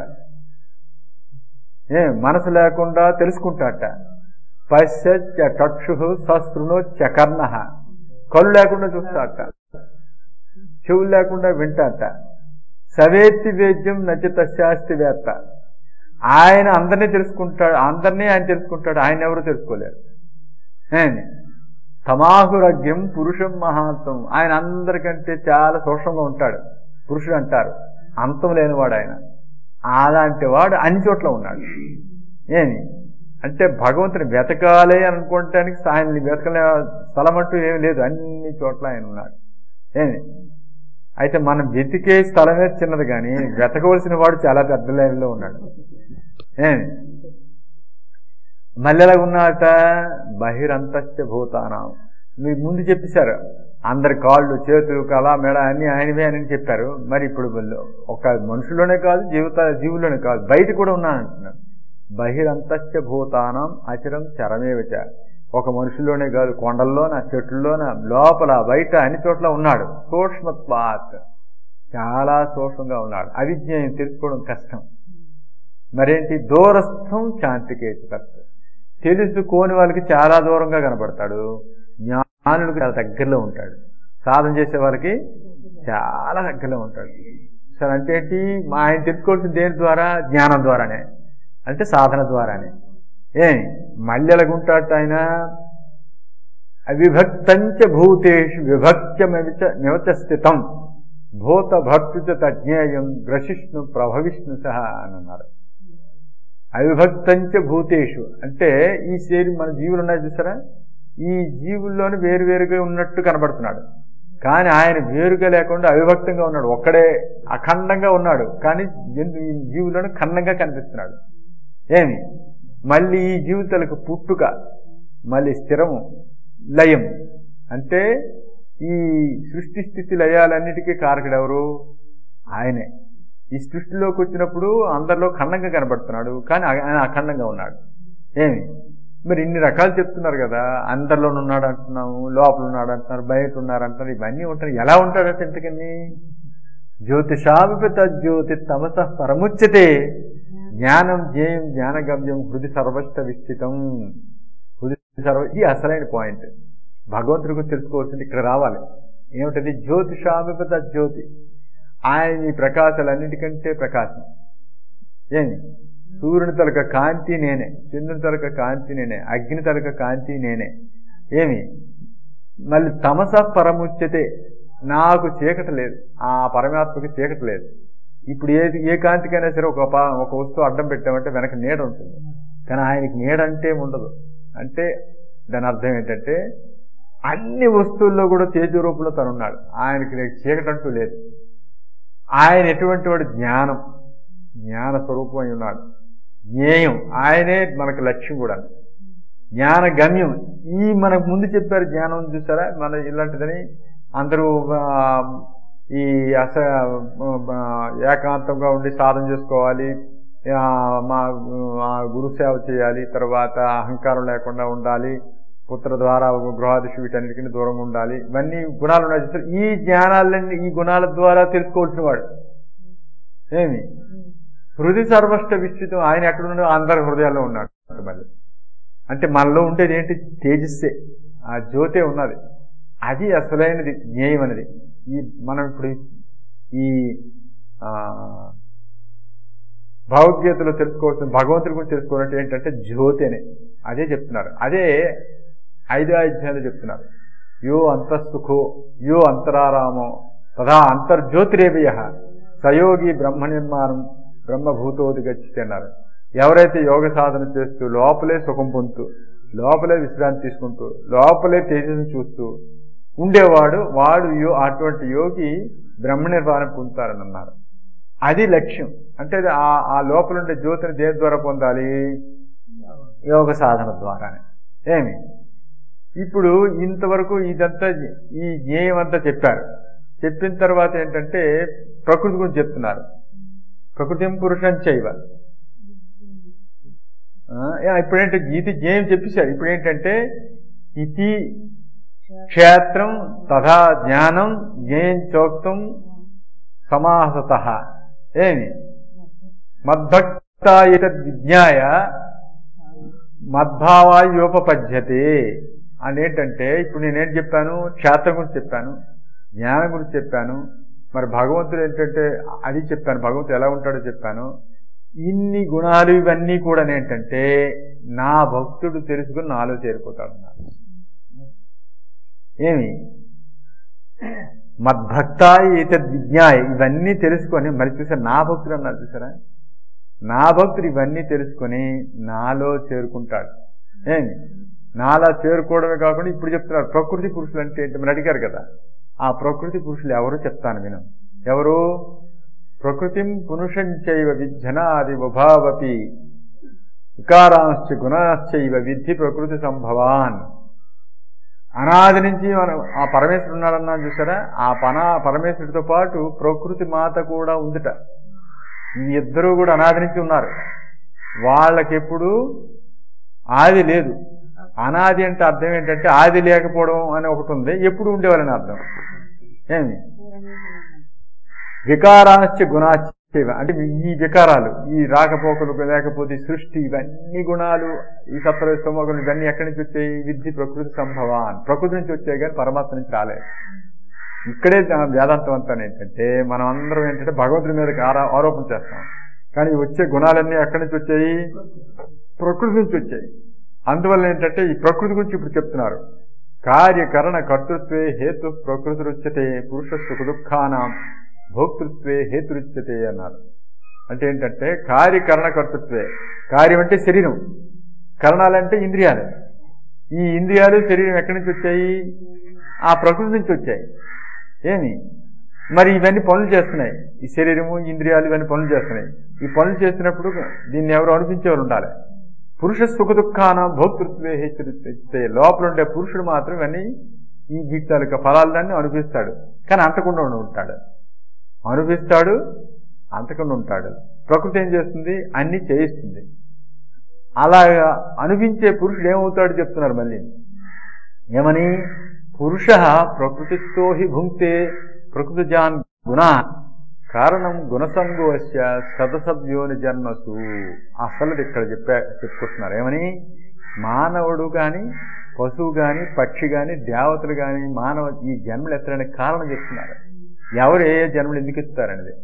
మనసు లేకుండా తెలుసుకుంటాడట. పశ్చ చక్షు సశృణోచ్చకర్ణ, కళ్ళు లేకుండా చూస్తాడట, చెవులు లేకుండా వింటాడట. సవేత్తి వేద్యం నచితశాస్తి వేత్త, ఆయన అందరినీ తెలుసుకుంటాడు, అందరినీ ఆయన తెలుసుకుంటాడు, ఆయన ఎవరు తెలుసుకోలేరు. తమాహురగ్యం పురుషం మహాంతం, ఆయన అందరికంటే చాలా సూక్ష్మంగా ఉంటాడు. పురుషుడు అంటారు, అంతం లేనివాడు ఆయన. అలాంటి వాడు అన్ని చోట్ల ఉన్నాడు. ఏమి అంటే భగవంతుని వెతకాలి అనుకోవటానికి ఆయన వెతకలే స్థలం అంటూ ఏమి లేదు, అన్ని చోట్ల ఆయన ఉన్నాడు. ఏమి అయితే మనం వెతికే స్థలమే చిన్నది, కానీ వెతకవలసిన వాడు చాలా పెద్ద లెవెల్లో ఉన్నాడు. ఏమి మళ్ళీ ఎలా ఉన్నాట, బహిరంతశ్చ భూతానం. మీకు ముందు చెప్పేశారు, అందరి కాళ్ళు చేతులు కళ మెడ అన్ని ఆయనవే అని చెప్పారు. మరి ఇప్పుడు ఒక మనుషుల్లోనే కాదు, జీవుల్లోనే కాదు, బయట కూడా ఉన్నానంటున్నాడు. బహిరంతశ్చ భూతానం అచరం చరమేవచ. ఒక మనుషుల్లోనే కాదు, కొండల్లోన, చెట్లలోన, లోపల, బయట అన్ని చోట్ల ఉన్నాడు. సూక్ష్మత్వాత్, చాలా సూక్ష్మంగా ఉన్నాడు. అవిజ్ఞానం తెలుసుకోవడం కష్టం. మరేంటి, దూరస్థం శాంతికేతి తత్, తెలుసుకోని వాళ్ళకి చాలా దూరంగా కనపడతాడు, జ్ఞానుడికి చాలా దగ్గరలో ఉంటాడు, సాధన చేసే వాళ్ళకి చాలా దగ్గరలో ఉంటాడు. సరే అంటే ఏంటి, ఆయన తెలుసుకోవాల్సిన దేని ద్వారా? జ్ఞానం ద్వారానే, అంటే సాధన ద్వారానే. మళ్ళీ ఎలాగుంటాడు ఆయన, అవిభక్తంచ భూతేషు విభక్త్యమివచ స్థితం భూత భక్తుచ తజ్ఞేయం గ్రశిష్ణు ప్రభవిష్ణు సహా అని అన్నారు. అవిభక్తంచ భూతేషు అంటే ఈ శరీరం, మన జీవులు ఉన్నాయి చూసారా, ఈ జీవుల్లోని వేరువేరుగా ఉన్నట్టు కనబడుతున్నాడు, కానీ ఆయన వేరుగా లేకుండా అవిభక్తంగా ఉన్నాడు, ఒక్కడే అఖండంగా ఉన్నాడు, కానీ ఈ జీవులను ఖండంగా కనిపిస్తున్నాడు. మళ్ళీ ఈ జీవితాలకు పుట్టుక, మళ్ళీ స్థిరము, లయం. అంటే ఈ సృష్టి స్థితి లయాలన్నిటికీ కారకుడు ఎవరు? ఆయనే. ఈ సృష్టిలోకి వచ్చినప్పుడు అందరిలో ఖండంగా కనబడుతున్నాడు, కానీ ఆయన అఖండంగా ఉన్నాడు. మరి ఇన్ని రకాలు చెప్తున్నారు కదా, అందరిలోనూ ఉన్నాడు అంటున్నాము, లోపల ఉన్నాడు అంటున్నారు, బయట ఉన్నారు అంటున్నారు, ఇవన్నీ ఉంటారు. ఎలా ఉంటాడంటే ఇంతకన్నీ జ్యోతిషావిప తజ్జ్యోతి తమస పరముచ్యతే జ్ఞానం జ్ఞేయం జ్ఞానగమ్యం హృది సర్వష్ట విస్థితం. ఇది అసలైన పాయింట్. భగవంతుడి గురించి తెలుసుకోవాల్సింది ఇక్కడ రావాలి. ఏమిటది? జ్యోతిషావిప తజ్జ్యోతి, ఆయన ఈ ప్రకాశాలన్నిటికంటే ప్రకాశం. సూర్యుని తలక కాంతి నేనే, చంద్రుని తలక కాంతి నేనే, అగ్ని తలక కాంతి నేనే. మళ్ళీ తమస పరముచ్యతే, నాకు చీకటి లేదు, ఆ పరమాత్మకి చీకటి లేదు. ఇప్పుడు ఏ కాంతికైనా సరే ఒక వస్తువు అడ్డం పెట్టామంటే వెనక నీడ ఉంటుంది, కానీ ఆయనకి నీడ అంటే ఉండదు. అంటే దాని అర్థం ఏంటంటే అన్ని వస్తువుల్లో కూడా తేజ రూపంలో తనున్నాడు, ఆయనకి చీకటి అంటూ లేదు. ఆయన ఎటువంటి వాడు? జ్ఞానం, జ్ఞాన స్వరూపం అయి ఉన్నాడు. జ్ఞేయం, ఆయనే మనకు లక్ష్యం కూడా. జ్ఞాన గమ్యం, ఈ మనకు ముందు చెప్పారు జ్ఞానం చూసారా, మన ఇలాంటిదని అందరూ ఈ ఏకాంతంగా ఉండి సాధన చేసుకోవాలి, మా గురు సేవ చేయాలి, తర్వాత అహంకారం లేకుండా ఉండాలి, పుత్ర ద్వారా గృహాదిషి వీటన్నిటికీ దూరంగా ఉండాలి, ఇవన్నీ గుణాలు ఉన్నాయి. ఈ జ్ఞానాలన్నీ ఈ గుణాల ద్వారా తెలుసుకోవాల్సిన వాడు ఏమి హృదయ సర్వష్ట విస్తృతం. ఆయన ఎక్కడున్నాడో అందరి హృదయాల్లో ఉన్నాడు. మళ్ళీ అంటే మనలో ఉండేది ఏంటి? తేజస్సే, ఆ జ్యోతే ఉన్నది. అది అసలైనది, జ్ఞేయం అనేది. మనం ఇప్పుడు ఈ భగవద్గీతలో తెలుసుకోవాల్సిన భగవంతుడి గురించి తెలుసుకోవాలంటే ఏంటంటే జ్యోతి అని అదే చెప్తున్నారు. అదే 5వ అధ్యాయంలో చెప్తున్నారు. యో అంతఃసుఖో యో అంతరారామో తథా అంతర్జ్యోతిరేవయ సయోగి బ్రహ్మ నిర్మాణం బ్రహ్మభూతోదిగచ్చితే అన్నారు. ఎవరైతే యోగ సాధన చేస్తూ లోపలే సుఖం పొందుతూ, లోపలే విశ్రాంతి తీసుకుంటూ, లోపలే తేజస్సును చూస్తూ ఉండేవాడు, వాడు అటువంటి యోగి బ్రహ్మ నిర్వాణం పొందుతారని అన్నారు. అది లక్ష్యం. అంటే ఆ లోపల ఉండే జ్యోతిని దేని ద్వారా పొందాలి? యోగ సాధన ద్వారానే. ఏమి ఇప్పుడు ఇంతవరకు ఇదంతా ఈ జ్ఞేయం అంతా చెప్పారు. చెప్పిన తర్వాత ఏంటంటే ప్రకృతి గురించి చెప్తున్నారు. ప్రకృతిం పురుషం చైవ. ఇప్పుడేంటే ఇది జ్ఞేయం చెప్పేశారు. ఇప్పుడు ఏంటంటే ఇది క్షేత్రం తథా జ్ఞానం జ్ఞేయం చోక్తం సమాసత. ఏమి మద్భక్త విజ్ఞాయ మద్భావాయోపపద్యతే అని ఏంటంటే ఇప్పుడు నేనేం చెప్పాను? క్షేత్రం గురించి చెప్పాను, జ్ఞానం గురించి చెప్పాను, మరి భగవంతుడు ఏంటంటే అది చెప్పాను, భగవంతుడు ఎలా ఉంటాడో చెప్పాను. ఇన్ని గుణాలు ఇవన్నీ కూడా ఏంటంటే నా భక్తుడు తెలుసుకుని నాలో చేరిపోతాడు. ఏమి మద్భక్త ఏతద్ విజ్ఞాయ, ఇవన్నీ తెలుసుకొని మరి చూసారు నా భక్తుడు అన్నారు చూసారా? నా భక్తుడు ఇవన్నీ తెలుసుకొని నాలో చేరుకుంటాడు. ఏమి నాలా చేరుకోవడమే కాకుండా ఇప్పుడు చెప్తున్నారు ప్రకృతి పురుషులు అంటే ఏంటి మరి అడిగారు కదా. ఆ ప్రకృతి పురుషులు ఎవరు చెప్తాను విను. ఎవరు? ప్రకృతిం పురుషంచైవ విజ్జనాది ఉభావపి వికారాంశ్చ గుణాశ్చైవ విద్ధి ప్రకృతి సంభవాన్. అనాది నుంచి మనం ఆ పరమేశ్వరుడు ఉన్నాడన్నా చూసారా? ఆ పరమేశ్వరుడితో పాటు ప్రకృతి మాత కూడా ఉందిట. ఈ ఇద్దరూ కూడా అనాది నుంచి ఉన్నారు. వాళ్ళకెప్పుడు ఆది లేదు. అనాది అంటే అర్థం ఏంటంటే ఆది లేకపోవడం అని ఒకటి ఉంది, ఎప్పుడు ఉండేవాళ్ళని అర్థం. ఏమి వికారాశ్చ గుణాశ్చైవ అంటే ఈ వికారాలు, ఈ రాకపోకలు, లేకపోతే సృష్టి, ఇవన్నీ గుణాలు, ఈ సత్వరజస్తమోగుణాలు ఇవన్నీ ఎక్కడి నుంచి వచ్చాయి? విద్ధి ప్రకృతి సంభవాన్. ప్రకృతి నుంచి వచ్చాయి కానీ పరమాత్మ నుంచి రాలేదు. ఇక్కడే వేదాంతం అంతా ఏంటంటే మనం అందరం ఏంటంటే భగవంతుడి మీద ఆరోపణ చేస్తాం, కానీ వచ్చే గుణాలన్నీ ఎక్కడి నుంచి వచ్చాయి? ప్రకృతి నుంచి వచ్చాయి. అందువల్ల ఏంటంటే ఈ ప్రకృతి గురించి ఇప్పుడు చెప్తున్నారు. కార్యకరణ కర్తృత్వే హేతు ప్రకృతి రుచ్యతే పురుష సుఖ దుఃఖానాం భోక్తృత్వే హేతురుచ్యతే అన్నారు. అంటే ఏంటంటే కార్యకరణ కర్తృత్వే, కార్యం అంటే శరీరం, కరణాలంటే ఇంద్రియాలు. ఈ ఇంద్రియాలు శరీరం ఎక్కడి నుంచి వచ్చాయి? ఆ ప్రకృతి నుంచి వచ్చాయి. ఏమి మరి ఇవన్నీ పనులు చేస్తున్నాయి. ఈ శరీరము, ఇంద్రియాలు ఇవన్నీ పనులు చేస్తున్నాయి. ఈ పనులు చేసినప్పుడు దీన్ని ఎవరు అనిపించేవారు ఉండాలి. పురుష సుఖ దుఃఖాన భోక్తృత్వే హేతురుచ్యతే. లోపల ఉండే పురుషుడు మాత్రం ఇవన్నీ ఈ వీటి ఫలాలన్నీ అనిపిస్తాడు, కానీ అంతకుండా ఉంటాడు. అనుభవిస్తాడు, అంతకుండా ఉంటాడు. ప్రకృతి ఏం చేస్తుంది? అన్ని చేయిస్తుంది. అలాగా అనిపించే పురుషుడు ఏమవుతాడు చెప్తున్నారు మళ్ళీ. ఏమని? పురుష ప్రకృతిస్థో హి భుంక్తే ప్రకృతిజాన్ గుణ కారణం గుణసంగోస్య సదసద్యోని జన్మసు. అసలు ఇక్కడ చెప్పుకుంటున్నారు. ఏమని? మానవుడు కానీ, పశువు కానీ, పక్షి కానీ, దేవతలు కానీ, మానవ ఈ జన్మలు ఎత్తడానికి కారణం చెప్తున్నారు. ఎవరు ఏ జన్మలు ఎందుకు ఎత్తుతారనేది.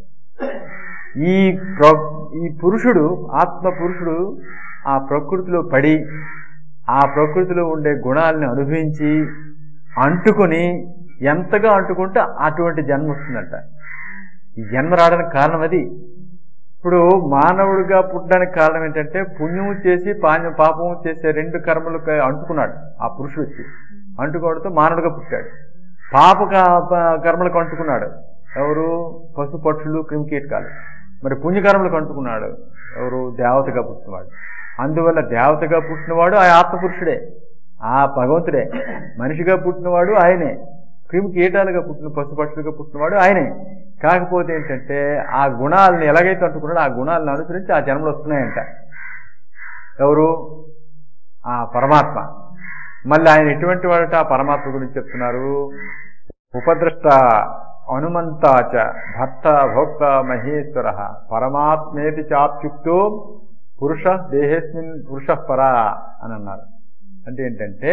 ఈ పురుషుడు, ఆత్మ పురుషుడు ఆ ప్రకృతిలో పడి ఆ ప్రకృతిలో ఉండే గుణాలని అనుభవించి అంటుకొని, ఎంతగా అంటుకుంటే అటువంటి జన్మ వస్తుందంట. ఈ జన్మ రావడానికి కారణం అది. ఇప్పుడు మానవుడిగా పుట్టడానికి కారణం ఏంటంటే పుణ్యము చేసి పాపము చేసే రెండు కర్మలకు అంటుకున్నాడు ఆ పురుషుడు. వచ్చి అంటుకోవడంతో మానవుడిగా పుట్టాడు. పాప కర్మలకు అంటుకున్నాడు ఎవరు? పశు పక్షులు క్రిమికీటకాలు. మరి పుణ్యకర్మలకు అంటుకున్నాడు ఎవరు? దేవతగా పుట్టినవాడు. అందువల్ల దేవతగా పుట్టినవాడు ఆ ఆత్మపురుషుడే, ఆ భగవంతుడే. మనిషిగా పుట్టినవాడు ఆయనే. క్రిమి కీటాలుగా పుట్టిన పశుపక్షులుగా పుట్టినవాడు ఆయనే. కాకపోతే ఏంటంటే ఆ గుణాలను ఎలాగైతే అంటుకున్నాడో ఆ గుణాలను అనుసరించి ఆ జన్మలు వస్తున్నాయంట. ఎవరు? ఆ పరమాత్మ. మళ్ళీ ఆయన ఎటువంటి వాడట? ఆ పరమాత్మ గురించి చెప్తున్నారు. ఉపద్రష్ట హనుమంతాచ భర్త భోక్త మహేశ్వర పరమాత్మేతి చాప్యుక్తో పురుష దేహేస్మిన్ పురుష పరా అని అన్నారు. అంటే ఏంటంటే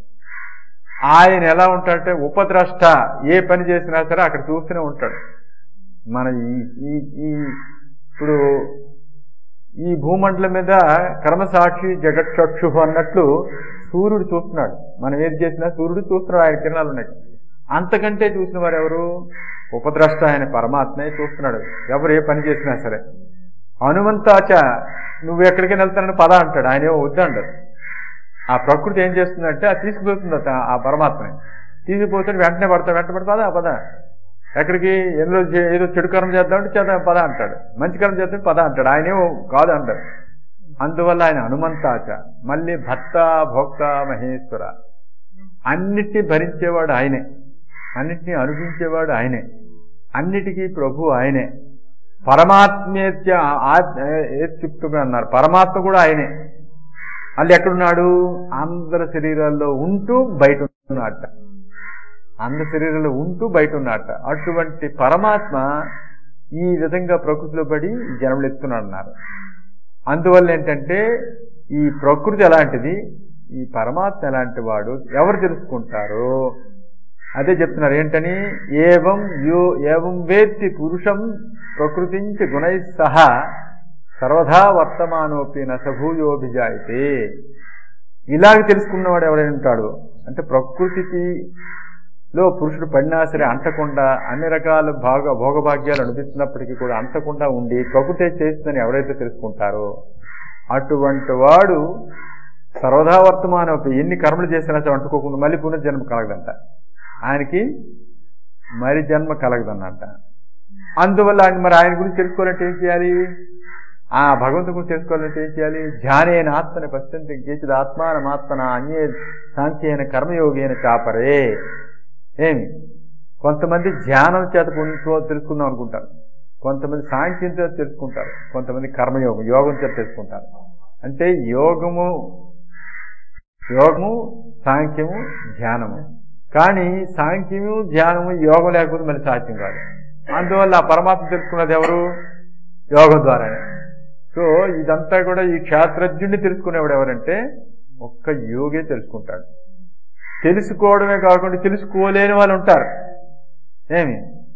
ఆయన ఎలా ఉంటాడంటే ఉపద్రష్ట, ఏ పని చేసినా సరే అక్కడ చూస్తూనే ఉంటాడు. మన ఇప్పుడు ఈ భూమండలం మీద కర్మసాక్షి జగత్చక్షు అన్నట్లు సూర్యుడు చూస్తున్నాడు. మనం ఏది చేసినా సూర్యుడు చూస్తున్నాడు, ఆయన కిరణాలు ఉన్నాయి. అంతకంటే చూసిన వారు ఎవరు? ఉపద్రష్ట ఆయన పరమాత్మే చూస్తున్నాడు ఎవరు ఏ పని చేసినా సరే. హనుమంతాచ, నువ్వు ఎక్కడికైనా వెళ్తానని పద అంటాడు, ఆయన ఏమో వద్దంటాడు. ఆ ప్రకృతి ఏం చేస్తుందంటే అది తీసుకుపోతుందట ఆ పరమాత్మని. తీసుకుపోతే వెంటనే వెంట పడతా పద. ఎక్కడికి? ఏదో చెడు కర్మ చేద్దామంటే చేద్దాం పద అంటాడు, మంచి కర్మ చేద్దాం పద అంటాడు, ఆయనేమో కాదు అంటాడు. అందువల్ల ఆయన హనుమంతాచ. మళ్ళీ భర్త భోక్త మహేశ్వర, అన్నిటినీ భరించేవాడు ఆయనే, అన్నిటినీ అనుభవించేవాడు ఆయనే, అన్నిటికీ ప్రభు ఆయనే. పరమాత్మేత్య ఏత్యుక్తుగా అన్నారు, పరమాత్మ కూడా ఆయనే. మళ్ళీ ఎక్కడున్నాడు? అందరి శరీరాల్లో ఉంటూ బయట ఉన్నట్ట, అందరి శరీరంలో ఉంటూ బయట ఉన్నట్ట. అటువంటి పరమాత్మ ఈ విధంగా ప్రకృతిలో పడి జన్మలు ఎత్తున్నాడు అన్నారు. అందువల్ల ఏంటంటే ఈ ప్రకృతి ఎలాంటిది, ఈ పరమాత్మ ఎలాంటి వాడు ఎవరు తెలుసుకుంటారో అదే చెప్తున్నారు. ఏంటని? ఏవం వేత్తి పురుషం ప్రకృతించ గుణై సహా సర్వదా వర్తమానోపి నసభూయోభిజాయితే. ఇలాగ తెలుసుకున్నవాడు ఎవరైనా ఉంటాడు అంటే ప్రకృతికి లో పురుషుడు పడినా సరే అంటకుండా, అన్ని రకాల భోగభాగ్యాలు అనిపిస్తున్నప్పటికీ కూడా అంటకుండా ఉండి ప్రకృతి చేస్తుందని ఎవరైతే తెలుసుకుంటారో అటువంటి వాడు సర్వదా వర్తమానోపి, ఎన్ని కర్మలు చేసినా సరే అంటుకోకుండా మళ్ళీ పునర్జన్మ కలగదంట, ఆయనకి మరి జన్మ కలగదన్నట్ట. అందువల్ల ఆయన గురించి తెలుసుకోవాలంటే ఏం చేయాలి? ఆ భగవంతుని గురించి తెలుసుకోవాలంటే ఏం చేయాలి? ధ్యానేన ఆత్మని పశ్యంతి కేచిద్ ఆత్మానమాత్మన అన్యే సాంఖ్యేన కర్మయోగేన చాపరే. ఏమి? కొంతమంది ధ్యానం చేత తెలుసుకుందాం అనుకుంటారు, కొంతమంది సాంఖ్యం చేత తెలుసుకుంటారు, కొంతమంది యోగం చేత తెలుసుకుంటారు. అంటే యోగము సాంఖ్యము ధ్యానము. కానీ సాంఖ్యము ధ్యానము యోగం లేకపోతే మళ్ళీ సాధ్యం కాదు. అందువల్ల ఆ పరమాత్మ తెలుసుకున్నది ఎవరు? యోగం ద్వారానే. సో ఇదంతా కూడా ఈ క్షేత్రజ్ఞుడిని తెలుసుకునేవాడు ఎవరంటే ఒక్క యోగే తెలుసుకుంటాడు. తెలుసుకోవడమే కాకుండా తెలుసుకోలేని వాళ్ళు ఉంటారు. ఏమి?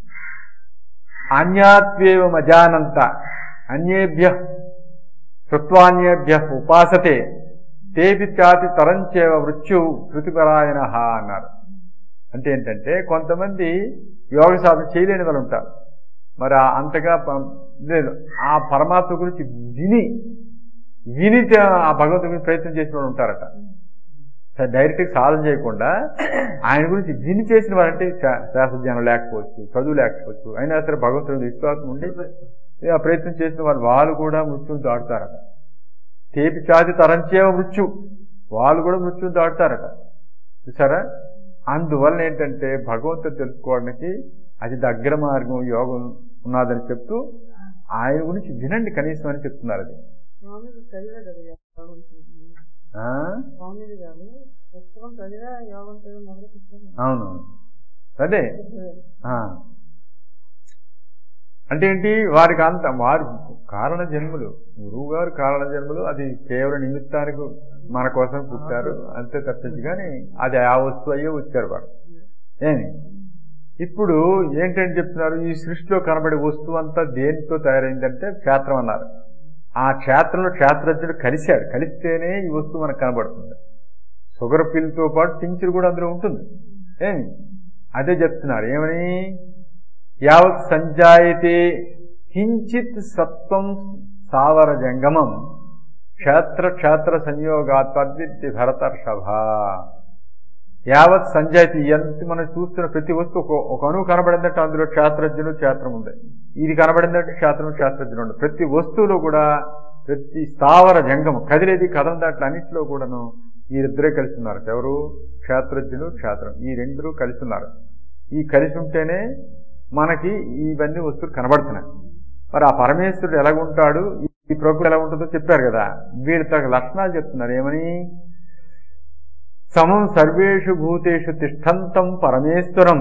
అన్యాత్వేవ మజానంత అన్యేభ్య కృత్వాన్యేభ్య ఉపాసతే తేపి చాతి తరంచేవ మృత్యు కృతిపరాయణ అన్నారు. అంటే ఏంటంటే కొంతమంది యోగ సాధన చేయలేని వాళ్ళు ఉంటారు. మరి అంతగా లేదు, ఆ పరమాత్మ గురించి విని ఆ భగవంతుడి గురించి ప్రయత్నం చేసిన వాళ్ళు ఉంటారట. డైరెక్ట్గా సాధన చేయకుండా ఆయన గురించి విని చేసిన వారంటే శాస్త్రజ్ఞానం లేకపోవచ్చు, చదువు లేకపోవచ్చు, అయినా సరే భగవంతుడి విశ్వాసం ఉండి ఆ ప్రయత్నం చేసిన వాళ్ళు కూడా మృత్యుని దాటుతారట. తేపి చాతి తరంచేవ మృత్యు, వాళ్ళు కూడా మృత్యుని దాటుతారట. చూసారా? అందువల్ల ఏంటంటే భగవంతుడు తెలుసుకోవడానికి అది దగ్గర మార్గం యోగం ఉన్నదని చెప్తూ ఆయన గురించి వినండి కనీసం అని చెప్తున్నారు. అది అవును, అదే అంటే ఏంటి? వారు కారణ జన్ములు, గురువు గారు కారణ జన్ములు. అది కేవలం నిమిత్తానికి మన కోసం పుట్టారు అంతే తప్పించి, కానీ అది ఆ వస్తువు అయ్యే వచ్చారు వారు. ఏమి ఇప్పుడు ఏంటంటే చెప్తున్నారు, ఈ సృష్టిలో కనబడే వస్తువు అంతా దేనితో తయారైందంటే క్షేత్రం అన్నారు. ఆ క్షేత్రంలో క్షేత్రజ్ఞుడు కలిస్తేనే ఈ వస్తువు మనకు కనబడుతుంది. షుగర్ పిల్తో పాటు టించర్ కూడా అందులో ఉంటుంది. ఏమి? అదే చెప్తున్నారు. ఏమని? యావత్ సంజాయతే కించిత్ సత్వం సావర జంగమం క్షేత్ర సంయోగాత్వద్విద్ది భరతర్షభ. యావత్ సంజాయతి, ఎంత మనం చూస్తున్న ప్రతి వస్తువు ఒక అణువు కనబడిందంటే అందులో క్షేత్రజ్ఞుడు క్షేత్రం ఉంది, ఇది కనబడిందంటే క్షేత్రజ్ఞుడు ఉంది. ప్రతి వస్తువులో కూడా ప్రతి స్థావర జంగమం, కదిలేది కథం దాంట్లో అన్నింటిలో కూడాను వీరిద్దరే కలిసి ఉన్నారు. ఎవరు? క్షేత్రజ్ఞుడు క్షేత్రం, ఈ రెండూ కలిసి ఉన్నారు. ఈ కలిసి ఉంటేనే మనకి ఇవన్నీ వస్తువులు కనబడుతున్నాయి. మరి ఆ పరమేశ్వరుడు ఎలాగుంటాడు, ఈ ప్రకృతి ఎలా ఉంటుందో చెప్పారు కదా. వీడి లక్షణాలు చెప్తున్నారు. ఏమని? సమం సర్వేషు భూతేషు తిష్టంతం పరమేశ్వరం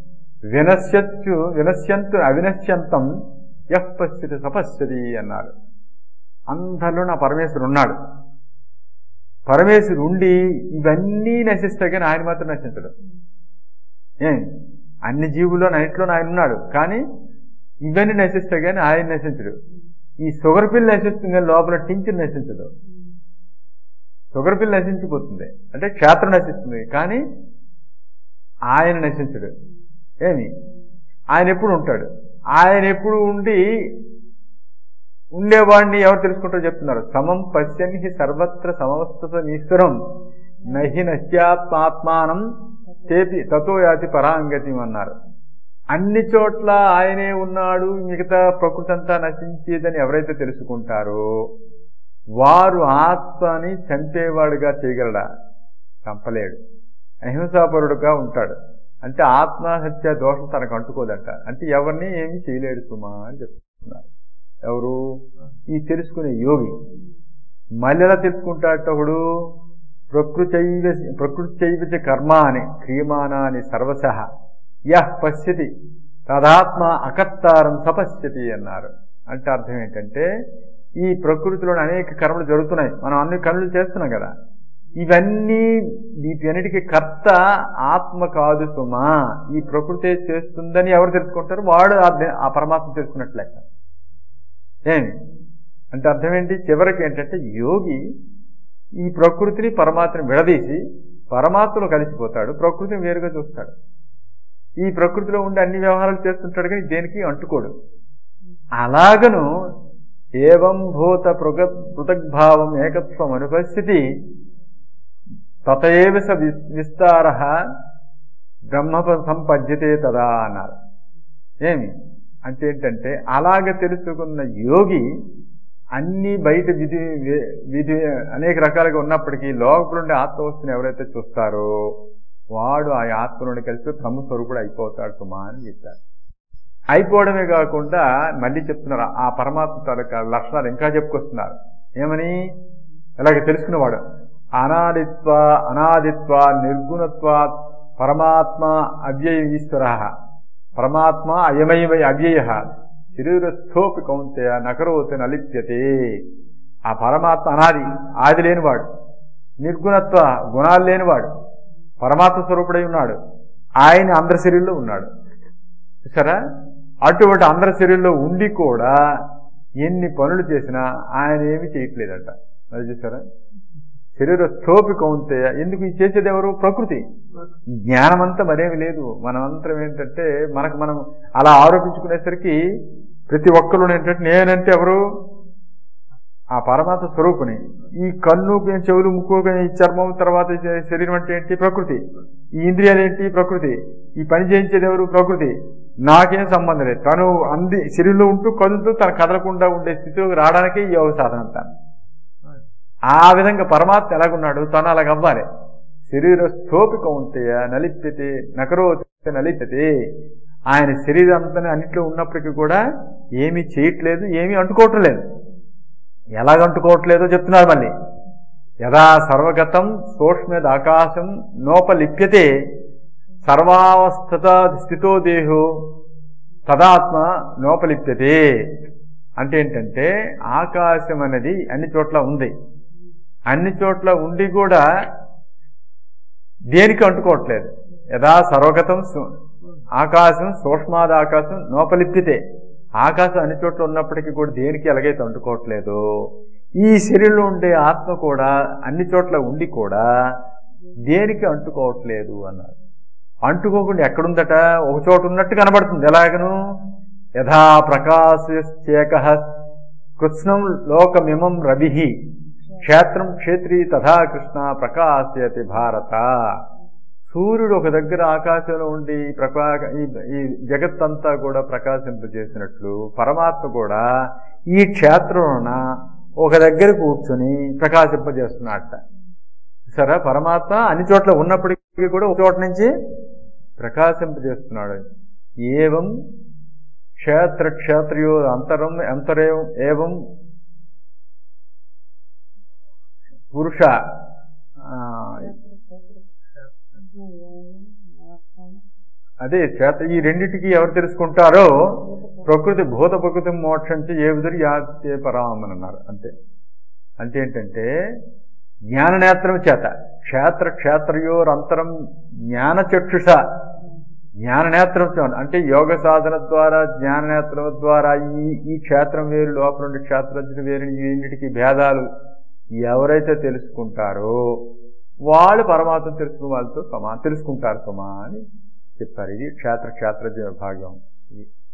వినశ్యంతు అవినశ్యంతం యః పశ్యతి సపశ్యతి అన్నారు. అందరిలో నా పరమేశ్వరుడు ఉన్నాడు. పరమేశ్వరుడు ఉండి ఇవన్నీ నశిస్తాయి కానీ ఆయన మాత్రం నశించడు. అన్ని జీవుల్లో అన్నింటిలో ఆయన ఉన్నాడు, కానీ ఇవన్నీ నశిస్తాయి కానీ ఆయన నశించడు. ఈ షుగర్ పిల్ నశిస్తుంది కానీ లోపల టించర్ నశించదు. షుగర్ పిల్ నశించిపోతుంది అంటే క్షేత్రం నశిస్తుంది, కానీ ఆయన నశించడు. ఆయన ఎప్పుడు ఉంటాడు. ఆయన ఎప్పుడు ఉండేవాడిని ఎవరు తెలుసుకుంటారో చెప్తున్నారు. సమం పశ్యన్హి సర్వత్ర సమవస్థితమీశ్వరం నహి నశ్యాత్మాత్మానం చేపి తతో యాతి పరాంగతి అన్నారు. అన్ని చోట్ల ఆయనే ఉన్నాడు, మిగతా ప్రకృతి అంతా నశించేదని ఎవరైతే తెలుసుకుంటారో వారు ఆత్మని చంపేవాడుగా చేయగలడా? చంపలేడు. అహింసాపరుడుగా ఉంటాడు. అంటే ఆత్మహత్య దోషం తనకు అంటుకోదంట. అంటే ఎవరిని ఏమీ చేయలేడు సుమా అని చెప్తున్నారు. ఎవరు? ఈ తెలుసుకునే యోగి. మళ్ళీ ఎలా తెలుసుకుంటాడు? ప్రకృతి కర్మాని క్రియమానాని సర్వశః యః పశ్యతి తదాత్మ అకర్తారం సపశ్యతి అన్నారు. అంటే అర్థం ఏంటంటే ఈ ప్రకృతిలోని అనేక కర్మలు జరుగుతున్నాయి, మనం అన్ని కర్మలు చేస్తున్నాం కదా. ఇవన్నీ వీటన్నిటికీ కర్త ఆత్మ కాదు సుమా, ఈ ప్రకృతి చేస్తుందని ఎవరు తెలుసుకుంటారు? వాడు ఆ పరమాత్మ తెలుసుకున్నట్లే. అంటే అర్థం ఏంటి? చివరికి ఏంటంటే యోగి ఈ ప్రకృతిని పరమాత్మని విడదీసి పరమాత్మలో కలిసిపోతాడు, ప్రకృతిని వేరుగా చూస్తాడు. ఈ ప్రకృతిలో ఉండి అన్ని వ్యవహారాలు చేస్తుంటాడు కానీ దేనికి అంటుకోడు. అలాగను ఏవం భూత పృథగ్భావం ఏకత్వం అనుపస్థితి తతయేవ స విస్తార బ్రహ్మ సంపద్యతే తదా అన్నారు. అంటే ఏంటంటే అలాగ తెలుసుకున్న యోగి అన్ని బయట విధి అనేక రకాలుగా ఉన్నప్పటికీ లోపలుండే ఆత్మవస్తుని ఎవరైతే చూస్తారో వాడు ఆ ఆత్మ నుండి కలిసి బ్రహ్మస్వరూపుడు అయిపోతాడు సుమా అని చెప్పారు. అయిపోవడమే కాకుండా మళ్ళీ చెప్తున్నారు ఆ పరమాత్మ తాలూకా లక్షణాలు ఇంకా చెప్పుకొస్తున్నారు. ఏమని? ఇలాగ తెలుసుకున్నవాడు అనాదిత్వ నిర్గుణత్వ పరమాత్మ అవ్యయ ఈశ్వర పరమాత్మ అయమయ అవ్యయ శరీరస్థోపి కౌంతేయ నకరోతి నలిప్యతే. ఆ పరమాత్మ అనాది, ఆది లేనివాడు, నిర్గుణత్వ గుణాలు లేనివాడు, పరమాత్మ స్వరూపుడై ఉన్నాడు. ఆయన అందరి శరీరంలో ఉన్నాడు. చూసారా? అటువంటి అందరి శరీరంలో ఉండి కూడా ఎన్ని పనులు చేసినా ఆయన ఏమి చేయట్లేదట. అది చూసారా? శరీరస్థోపి కౌంతేయ. ఎందుకు ఈ చేసేది ఎవరు? ప్రకృతి. జ్ఞానమంతా మరేమి లేదు. మనమంతరం ఏంటంటే మనం అలా ఆరోపించుకునేసరికి ప్రతి ఒక్కరు ఏంటంటే నేనంటే ఎవరు? ఆ పరమాత్మ స్వరూపుని. ఈ కన్ను, చెవులు, ముక్కు, ఈ చర్మం, తర్వాత శరీరం అంటే ఏంటి? ప్రకృతి. ఈ ఇంద్రియాలు ఏంటి? ప్రకృతి. ఈ పని చేయించేది ఎవరు? ప్రకృతి. నాకేం సంబంధం లేదు. తను శరీరంలో ఉంటూ కదులుతూ తను కదలకుండా ఉండే స్థితిలోకి రావడానికే ఈ యోగ సాధన అంతా. ఆ విధంగా పరమాత్మ ఎలాగున్నాడు? తను అలాగవ్వాలి. శరీరస్థోపి కౌంతేయ నలిప్యతే నకరోతి నలిప్యతే. ఆయన శరీరం అంతా అన్నింటిలో ఉన్నప్పటికీ కూడా ఏమీ చేయట్లేదు, ఏమీ అంటుకోవటం లేదు. ఎలాగంటుకోవట్లేదో చెప్తున్నారు మళ్ళీ. యదా సర్వగతం సూక్ష్మేద్ ఆకాశం నోపలిప్యతే సర్వావస్థిత స్థితో దేహో తదాత్మ నోపలిప్యతే. అంటే ఏంటంటే ఆకాశం అనేది అన్ని చోట్ల ఉంది, అన్ని చోట్ల ఉండి కూడా దేనికి అంటుకోవట్లేదు. యదా సర్వగతం ఆకాశం సూక్ష్మాది ఆకాశం నోపలిప్యతే. ఆకాశం అన్ని చోట్ల ఉన్నప్పటికీ కూడా దేనికి ఎలాగైతే అంటుకోవట్లేదు, ఈ శరీరంలో ఉండే ఆత్మ కూడా అన్ని చోట్ల ఉండి కూడా దేనికి అంటుకోవట్లేదు అన్నారు. అంటుకోకుండా ఎక్కడుందట? ఒక చోట ఉన్నట్టు కనబడుతుంది. ఎలాగను? యథా ప్రకాశేక కృష్ణం లోకమిమం రవి క్షేత్రం క్షేత్రీ తథా కృష్ణ ప్రకాశయతి భారత. సూర్యుడు ఒక దగ్గర ఆకాశంలో ఉండి ఈ జగత్తంతా కూడా ప్రకాశింపజేసినట్లు పరమాత్మ కూడా ఈ క్షేత్రంలోన ఒక దగ్గర కూర్చొని ప్రకాశింపజేస్తున్నట్ట. సరే, పరమాత్మ అన్ని చోట్ల ఉన్నప్పటికీ కూడా ఒక చోట నుంచి ప్రకాశింపజేస్తున్నాడు. ఏవం క్షేత్ర క్షేత్రయో అంతరేం ఏవం పురుష అదే క్షేత్ర ఈ రెండిటికి ఎవరు తెలుసుకుంటారో ప్రకృతి భూత ప్రకృతి మోక్షంచి ఏ విధులు యాచే పరామని అన్నారు. అంతే. అంటే ఏంటంటే జ్ఞాననేత్రం చేత క్షేత్ర క్షేత్రయోరంతరం జ్ఞానచక్షుష జ్ఞాననేత్రం అంటే యోగ సాధన ద్వారా జ్ఞాననేత్రం ద్వారా ఈ క్షేత్రం వేరు లోపల నుండి క్షేత్రజ్ఞుడు వేరు వీటికి భేదాలు ఎవరైతే తెలుసుకుంటారో వాళ్ళు పరమాత్మ తెలుసుకున్న వాళ్ళతో తెలుసుకుంటారు సుమా అని చెప్పారు. ఇది క్షేత్రజ్ఞ భాగం.